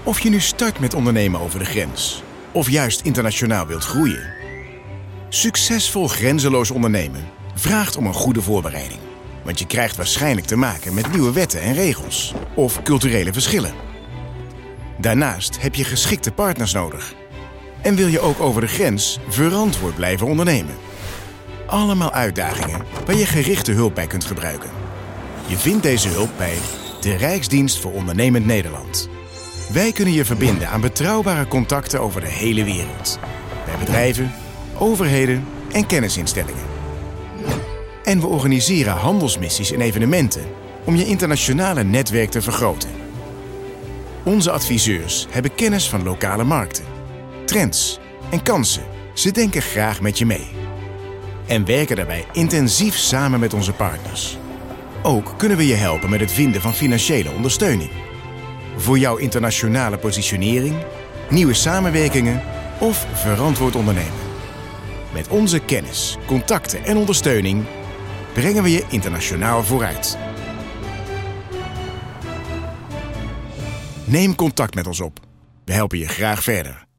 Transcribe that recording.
Of je nu start met ondernemen over de grens, of juist internationaal wilt groeien. Succesvol grenzeloos ondernemen vraagt om een goede voorbereiding. Want je krijgt waarschijnlijk te maken met nieuwe wetten en regels of culturele verschillen. Daarnaast heb je geschikte partners nodig. En wil je ook over de grens verantwoord blijven ondernemen. Allemaal uitdagingen waar je gerichte hulp bij kunt gebruiken. Je vindt deze hulp bij de Rijksdienst voor Ondernemend Nederland. Wij kunnen je verbinden aan betrouwbare contacten over de hele wereld. Bij bedrijven, overheden en kennisinstellingen. En we organiseren handelsmissies en evenementen om je internationale netwerk te vergroten. Onze adviseurs hebben kennis van lokale markten, trends en kansen. Ze denken graag met je mee. En werken daarbij intensief samen met onze partners. Ook kunnen we je helpen met het vinden van financiële ondersteuning. Voor jouw internationale positionering, nieuwe samenwerkingen of verantwoord ondernemen. Met onze kennis, contacten en ondersteuning brengen we je internationaal vooruit. Neem contact met ons op. We helpen je graag verder.